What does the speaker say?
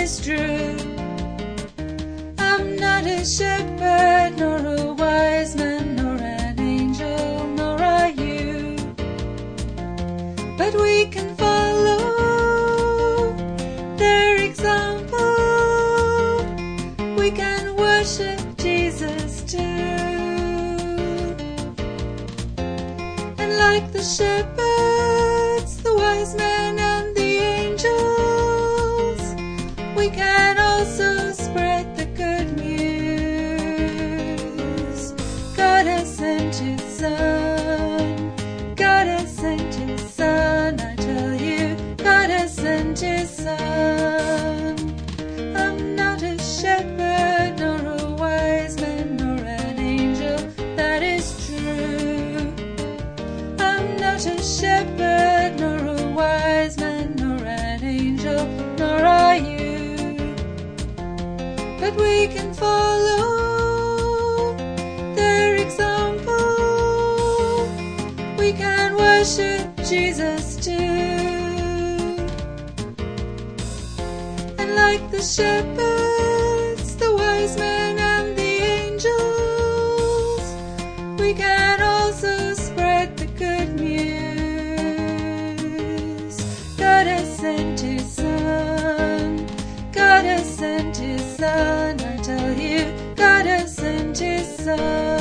is true. I'm not a shepherd, nor a wise man, nor an angel, nor are you. But we can follow their example. We can worship Jesus too. And like the shepherds, the wise men and the angels, we can also spread the good news. God has sent His Son. God has sent His Son. I tell you, God has sent His Son. I'm not a shepherd, nor a wise man, nor an angel. That is true. I'm not a shepherd, nor a wise man, nor an angel, nor are you. But we can follow their example. We can worship Jesus too. And like the shepherds, the wise men and the angels, we can also spread the good news. God has sent His Son. God has sent His Son. I tell you, God has sent His Son.